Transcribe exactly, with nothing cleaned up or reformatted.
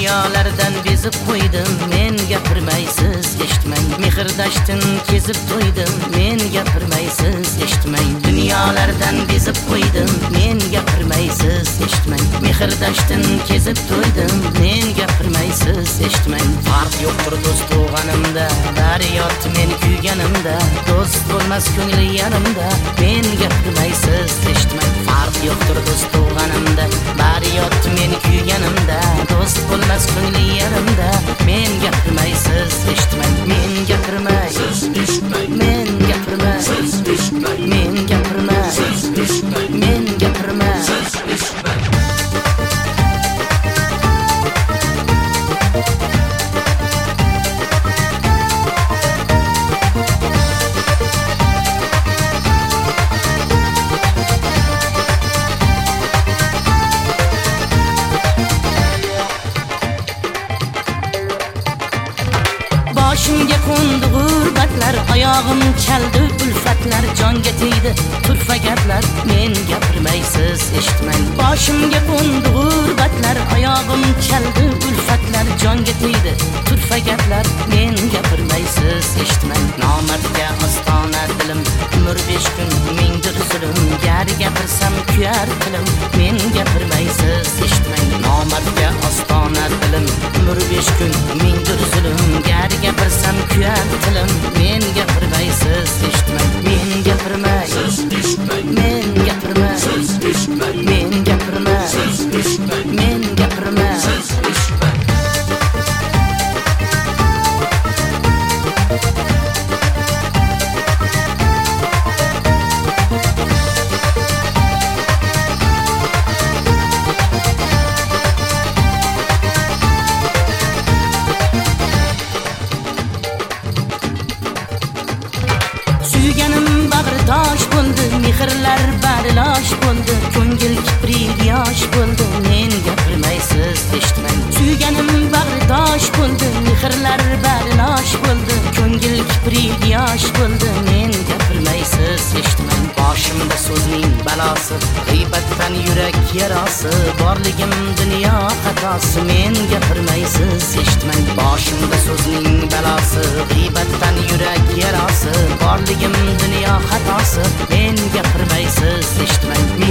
Dunyolardan bezib qo'ydim, men gapirmaysiz eshitmang. Mehrdoshdan kezib to'ydim, men gapirmaysiz eshitmang. Dunyolardan bezib qo'ydim, men gapirmaysiz eshitmang. Mehrdoshdan kezib to'ydim, men gapirmaysiz eshitmang. Farq yo'qdir do'st tug'animda, bari yotdi men kuyganimda. Do'st bo'lmas ko'ngli yanimda, men gapirmaysiz eshitmang. Farq yo'qdir do'st tug'animda, bari yotdi men kuyganimda. Do'st bo'lmas ko'ngli yanimda, men gapirmaysiz eshitmang. Men gapirmaysiz eshitmang. Men gapirmaysiz eshitmang. Men gapirmaysiz eshitmang. Men gapirmaysiz eshitmang. Boshimga qo'ndi g'urbatlar, oyog'im chaldi ulfatlar, jonga tegdi turfa gaplar, men gapirmaysiz eshitmang. Boshimga qo'ndi g'urbatlar, oyog'im chaldi ulfatlar, jonga tegdi turfa gaplar, men gapirmaysiz eshitmang. Nomardga ostona dilim, umr besh kun mingdir zulm, gar gapirsam kuyar tilim, men gapirmaysiz eshitmang. Nomardga ostona dilim, umr besh kun mingdir zulm, gar gapirsam kuyar tilim, men gapirmaysiz eshitmang. Men gapirmaysiz eshitmang. Men gapirmaysiz eshitmang. Men gapirmaysiz eshitmang. Men gapirmaysiz eshitmang. Suyganim bag'ritosh bo'ldi, mehrlar barilosh bo'ldi, ko'ngil kiprik yosh bo'ldi, men gapirmaysiz eshitmang. Suyganim bag'ritosh bo'ldi, mehrlar barilosh bo'ldi, ko'ngil kiprik yosh bo'ldi, men gapirmaysiz eshitmang. Boshimda so'zning balosi, g'iybatdan yurak yarasi, borligim dunyo xatosi, men gapirmaysiz eshitmang. Boshimda so'zning balosi, g'iybatdan yurak yarasi, borligim dunyo xatosi, men gapirmaysiz eshitmang.